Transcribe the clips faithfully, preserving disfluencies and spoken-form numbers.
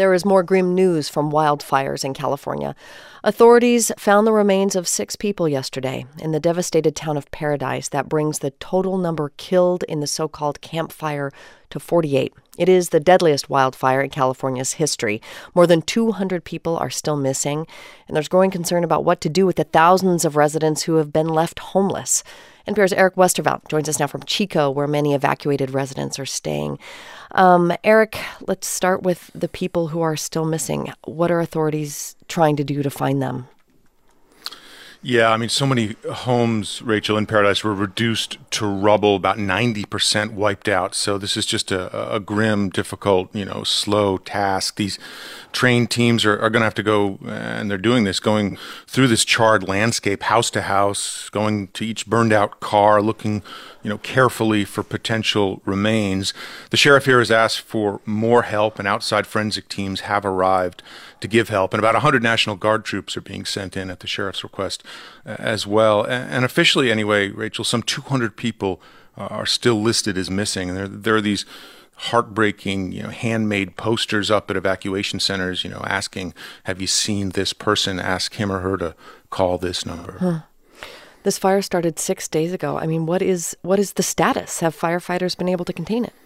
There is more grim news from wildfires in California. Authorities found the remains of six people yesterday in the devastated town of Paradise. That brings the total number killed in the so-called Camp Fire to forty-eight. It is the deadliest wildfire in California's history. More than two hundred people are still missing, and there's growing concern about what to do with the thousands of residents who have been left homeless. N P R's Eric Westervelt joins us now from Chico, where many evacuated residents are staying. Um, Eric, let's start with the people who are still missing. What are authorities trying to do to find them? Yeah, I mean, so many homes, Rachel, in Paradise were reduced to rubble, about ninety percent wiped out. So this is just a, a grim, difficult, you know, slow task. These trained teams are, are going to have to go, and they're doing this, going through this charred landscape, house to house, going to each burned out car, looking, you know, carefully for potential remains. The sheriff here has asked for more help, and outside forensic teams have arrived to give help. And about one hundred National Guard troops are being sent in at the sheriff's request uh, as well. And, and officially, anyway, Rachel, some two hundred people uh, are still listed as missing. And there, there are these heartbreaking, you know, handmade posters up at evacuation centers, you know, asking, have you seen this person? Ask him or her to call this number. Huh. This fire started six days ago. I mean, what is what is the status? Have firefighters been able to contain it?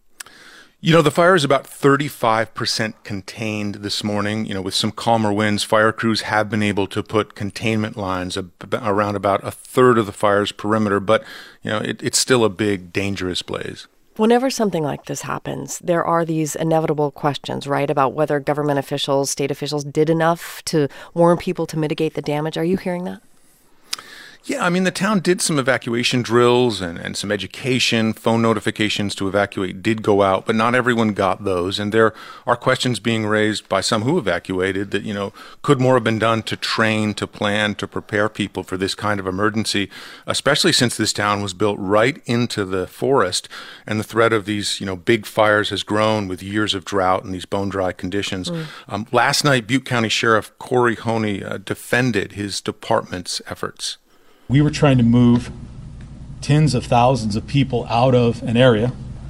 You know, the fire is about thirty-five percent contained this morning. You know, with some calmer winds, fire crews have been able to put containment lines ab- around about a third of the fire's perimeter. But, you know, it, it's still a big, dangerous blaze. Whenever something like this happens, there are these inevitable questions, right, about whether government officials, state officials did enough to warn people to mitigate the damage. Are you hearing that? Yeah, I mean, the town did some evacuation drills and, and some education. Phone notifications to evacuate did go out, but not everyone got those. And there are questions being raised by some who evacuated that, you know, could more have been done to train, to plan, to prepare people for this kind of emergency, especially since this town was built right into the forest and the threat of these, you know, big fires has grown with years of drought and these bone-dry conditions. Mm. Um, last night, Butte County Sheriff Corey Honey uh, defended his department's efforts. We were trying to move tens of thousands of people out of an area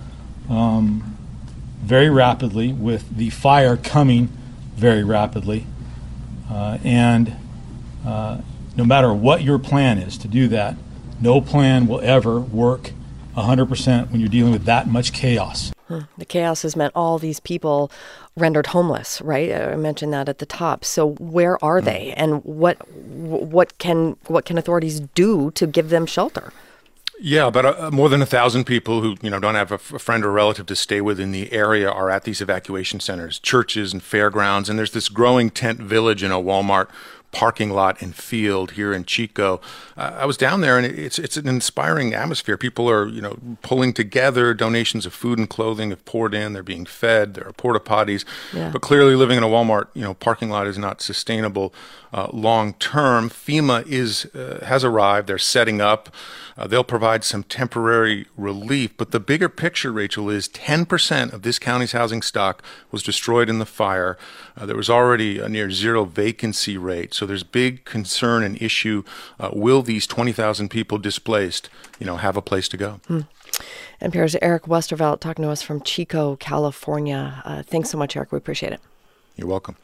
um, very rapidly, with the fire coming very rapidly. Uh, and uh, no matter what your plan is to do that, no plan will ever work one hundred percent when you're dealing with that much chaos. Hmm. The chaos has meant all these people rendered homeless, right? I mentioned that at the top. So where are they, and what what can what can authorities do to give them shelter? Yeah, about uh, more than a thousand people who, you know, don't have a, f- a friend or relative to stay with in the area are at these evacuation centers, churches and fairgrounds. And there's this growing tent village in a Walmart parking lot and field here in Chico. Uh, I was down there, and it's it's an inspiring atmosphere. People are, you know, pulling together. Donations of food and clothing have poured in. They're being fed. There are porta potties. Yeah. But clearly, living in a Walmart, you know, parking lot is not sustainable uh, long term. FEMA is uh, has arrived. They're setting up. Uh, they'll provide some temporary relief. But the bigger picture, Rachel, is ten percent of this county's housing stock was destroyed in the fire. Uh, there was already a near zero vacancy rate. So there's big concern and issue. Uh, will these twenty thousand people displaced, you know, have a place to go? Hmm. N P R's Eric Westervelt talking to us from Chico, California. Uh, thanks so much, Eric. We appreciate it. You're welcome.